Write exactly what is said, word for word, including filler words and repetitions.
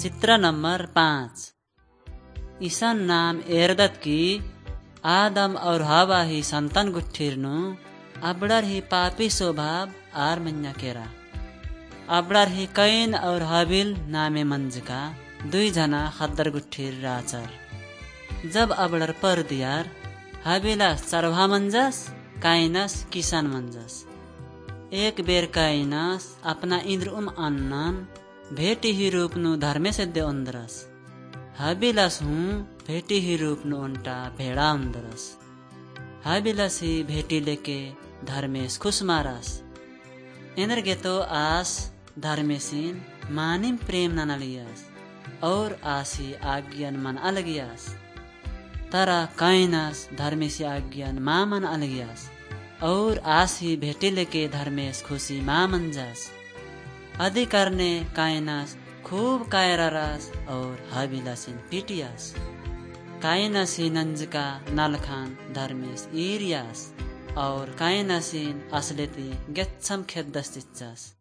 चित्र नंबर पाँच। ईसन नाम एरदत की आदम और हवा ही संतान गुट्ठिरनु अबड़र ही पापी स्वभाव आर मन्या केरा। अबड़र ही कैन और हाबिल नामे मंजका दुई जना खद्दर गुट्ठिर राचर। जब अबड़र पर दियार हाबिलस चरभा मंजस, काइनस किसान मंजस। एक बेर काइनस अपना इंद्र उम अन्नन भेटी ही रूपनु धर्मे सिद्धे उन्दरस। हाबिलस हूँ भेटी ही रूपनु उन्टा भेड़ा उन्दरस। हाबिलस ही भेटी लेके धर्मेश खुश मारस। इंद्र गे तो आस धर्मेशिन मानिम प्रेम ननलियस और आसी आज्ञान मन अलगियस। तरा काइनस धर्मेशी आज्ञान मा मन अलगियस और आसी भेटी लेके धर्मेश खुशी मा मंजस। अधि करने काइनस खूब कायररस और हाबिलसिन पिटियस। काइनसी नंजका नलखान धर्मेश ईरियस और काइनसिन असलेती गेच्छम खेद्दस चिच्चस।